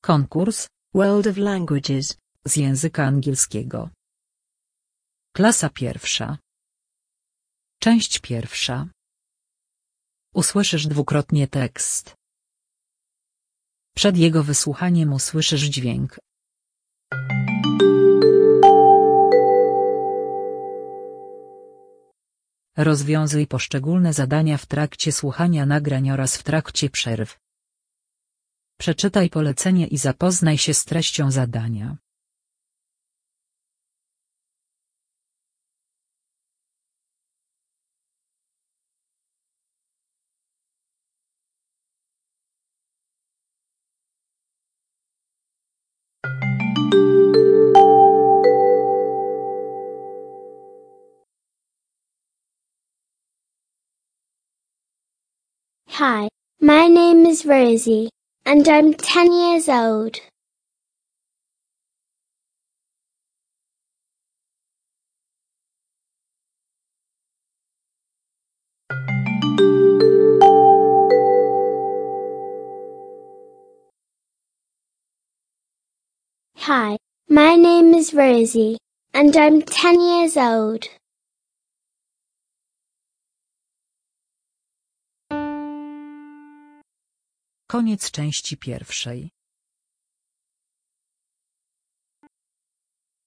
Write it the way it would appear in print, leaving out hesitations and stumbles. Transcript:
Konkurs World of Languages z języka angielskiego. Klasa pierwsza. Część pierwsza. Usłyszysz dwukrotnie tekst. Przed jego wysłuchaniem usłyszysz dźwięk. Rozwiązuj poszczególne zadania w trakcie słuchania nagrań oraz w trakcie przerw. Przeczytaj polecenie i zapoznaj się z treścią zadania. Hi, my name is Rosie, and I'm 10 years old. Hi, my name is Rosie, and I'm 10 years old. Koniec części pierwszej.